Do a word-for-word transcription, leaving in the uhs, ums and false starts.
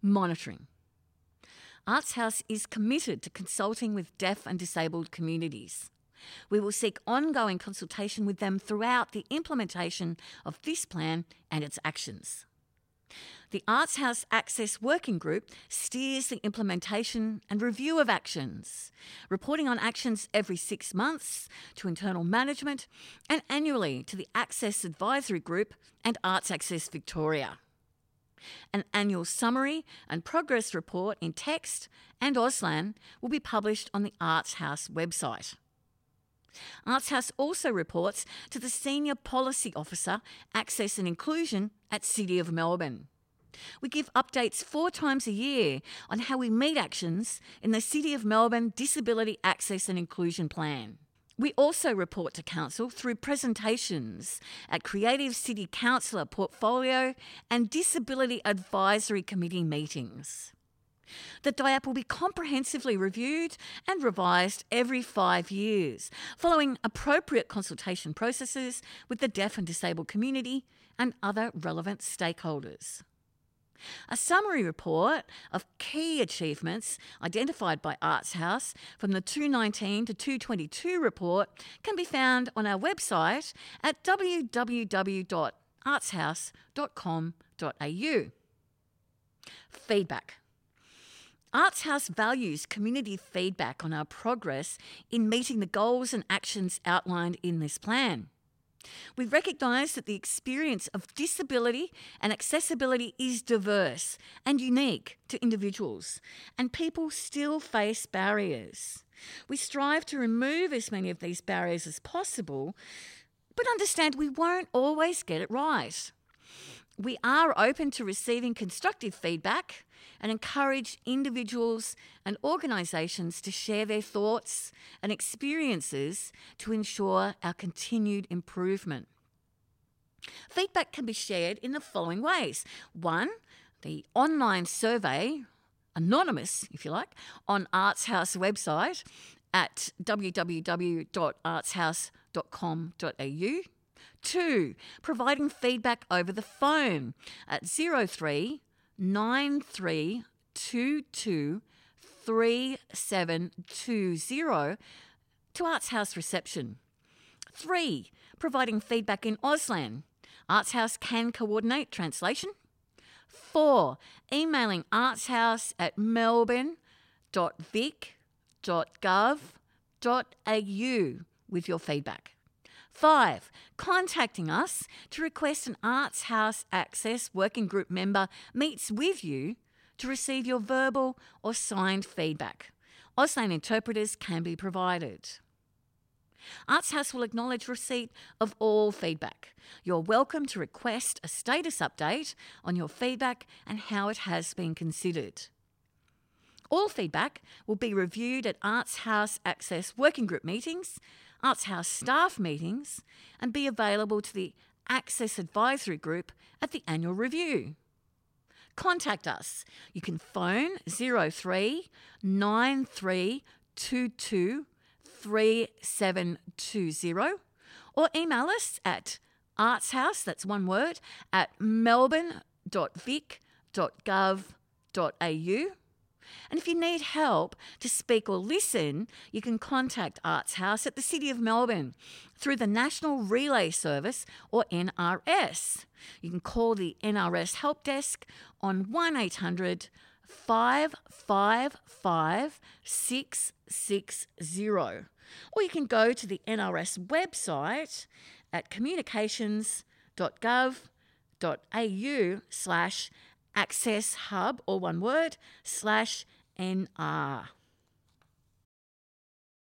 Monitoring. Arts House is committed to consulting with deaf and disabled communities. We will seek ongoing consultation with them throughout the implementation of this plan and its actions. The Arts House Access Working Group steers the implementation and review of actions, reporting on actions every six months to internal management and annually to the Access Advisory Group and Arts Access Victoria. An annual summary and progress report in text and Auslan will be published on the Arts House website. Arts House also reports to the Senior Policy Officer, Access and Inclusion at City of Melbourne. We give updates four times a year on how we meet actions in the City of Melbourne Disability Access and Inclusion Plan. We also report to Council through presentations at Creative City Councillor Portfolio and Disability Advisory Committee meetings. The D I A P will be comprehensively reviewed and revised every five years, following appropriate consultation processes with the deaf and disabled community and other relevant stakeholders. A summary report of key achievements identified by Arts House from the two nineteen to two twenty-two report can be found on our website at w w w dot arts house dot com dot a u. Feedback. Arts House values community feedback on our progress in meeting the goals and actions outlined in this plan. We recognise that the experience of disability and accessibility is diverse and unique to individuals, and people still face barriers. We strive to remove as many of these barriers as possible, but understand we won't always get it right. We are open to receiving constructive feedback and encourage individuals and organisations to share their thoughts and experiences to ensure our continued improvement. Feedback can be shared in the following ways. One, the online survey, anonymous if you like, on Arts House website at w w w dot arts house dot com dot a u. Two, providing feedback over the phone at zero three nine three two two three seven two zero to Arts House reception. Three, providing feedback in Auslan. Arts House can coordinate translation. Four, emailing artshouse at melbourne dot vic dot gov dot a u with your feedback. Five, contacting us to request an Arts House Access Working Group member meets with you to receive your verbal or signed feedback. Auslan interpreters can be provided. Arts House will acknowledge receipt of all feedback. You're welcome to request a status update on your feedback and how it has been considered. All feedback will be reviewed at Arts House Access Working Group meetings, Arts House staff meetings, and be available to the Access Advisory Group at the annual review. Contact us. You can phone zero three nine three two two three seven two zero or email us at artshouse, that's one word, at melbourne dot vic dot gov dot a u. And if you need help to speak or listen, you can contact Arts House at the City of Melbourne through the National Relay Service or N R S. You can call the N R S Help Desk on one eight hundred five five five six six zero. Or you can go to the N R S website at communications dot gov dot a u slash access hub, or one word, slash N R.